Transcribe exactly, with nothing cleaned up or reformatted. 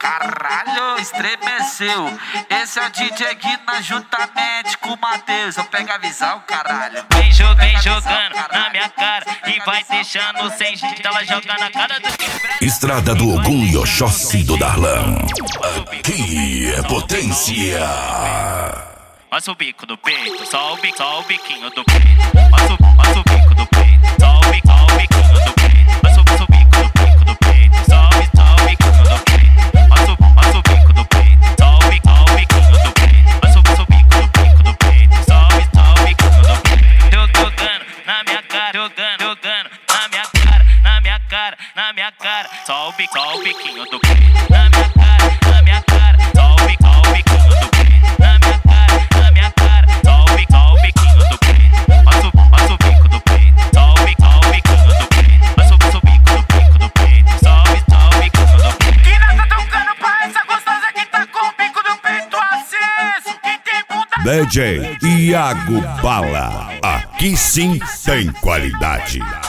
Caralho, estremeceu. Esse é o D J Guina juntamente com o Matheus. Eu pego a visão, caralho. Vem, jo vem jogando na minha cara e vai deixando sem jeito. Ela joga na cara do... Estrada do Ogum e Oxóssi do Darlan. Aqui é potência. Mostra o bico do peito, só o bico, só o biquinho do peito. Mostra, mostra o bico do peito, só o bico, só o biquinho do peito. Mostra, mostra o bico do bico do peito, só o bico, só o biquinho do peito. Mostra, mostra o bico do peito, só o bico, só o biquinho do peito. Mostra, mostra o bico do bico do peito, só o bico, só o biquinho do peito. Jogando na minha cara, jogando, jogando na minha cara, na minha cara, na minha cara. Só o bico, só o biquinho do peito. Na minha cara, na minha cara, só o bico, só o biquinho do peito. Na minha cara, na minha cara, só o bico, só o biquinho do peito. Mostra, mostra o bico do peito, só o bico, só o biquinho do peito. Mostra, mostra o bico do bico do peito, só o bico, só o biquinho do peito. Guina tá tocando pra essa gostosa que tá com o bico do peito aceso. Quem tem bunda... D J Iago Bala. Aqui sim tem qualidade.